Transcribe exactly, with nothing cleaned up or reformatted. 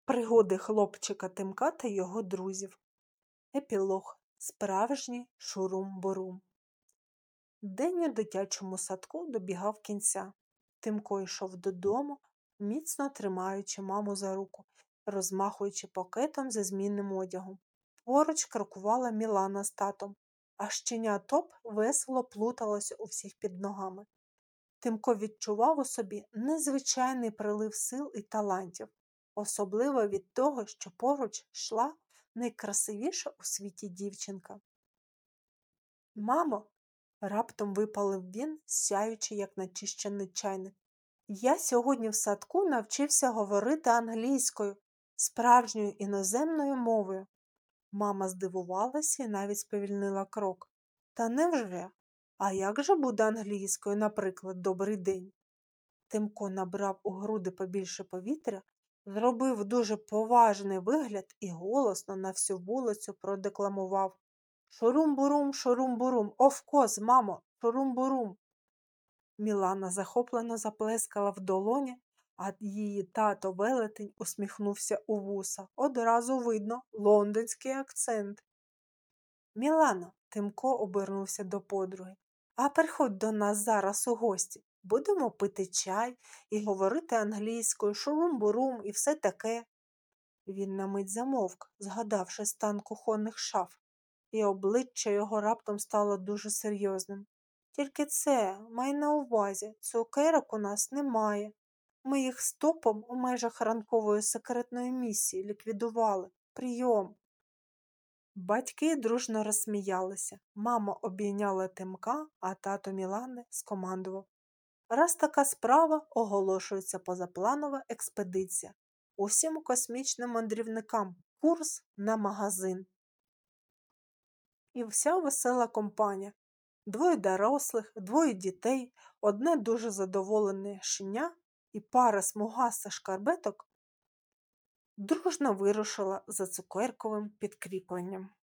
Пригоди хлопчика Тимка та його друзів. Епілог. Справжній шурум-бурум. День у дитячому садку добігав кінця. Тимко йшов додому, міцно тримаючи маму за руку, розмахуючи пакетом зі змінним одягом. Поруч крокувала Мілана з татом, а щеня Топ весело плуталося у всіх під ногами. Тимко відчував у собі незвичайний прилив сил і талантів, особливо від того, що поруч йшла найкрасивіша у світі дівчинка. «Мамо!» – раптом випалив він, сяючи, як начищений чайник. «Я сьогодні в садку навчився говорити англійською, справжньою іноземною мовою». Мама здивувалася і навіть сповільнила крок. «Та невже? А як же буде англійською, наприклад, «добрий день»?» Тимко набрав у груди побільше повітря, зробив дуже поважний вигляд і голосно на всю вулицю продекламував: «Шурум-бурум, шурум-бурум, овкоз, мамо, шурум-бурум». Мілана захоплено заплескала в долоні, а її тато-велетень усміхнувся у вуса. Одразу видно лондонський акцент. «Мілано», – Тимко обернувся до подруги, – «а приходь до нас зараз у гості. Будемо пити чай і говорити англійською, шурум-бурум і все таке». Він на мить замовк, згадавши стан кухонних шаф, і обличчя його раптом стало дуже серйозним. «Тільки це, май на увазі, цукерок у нас немає. Ми їх з Топом у межах ранкової секретної місії ліквідували. Прийом». Батьки дружно розсміялися. Мама обійняла Тимка, а тато Мілани скомандував: «Раз така справа, оголошується позапланова експедиція. Усім космічним мандрівникам курс на магазин». І вся весела компанія. Двоє дорослих, двоє дітей, одне дуже задоволене щеня і пара смугастих шкарпеток дружно вирушила за цукерковим підкріпленням.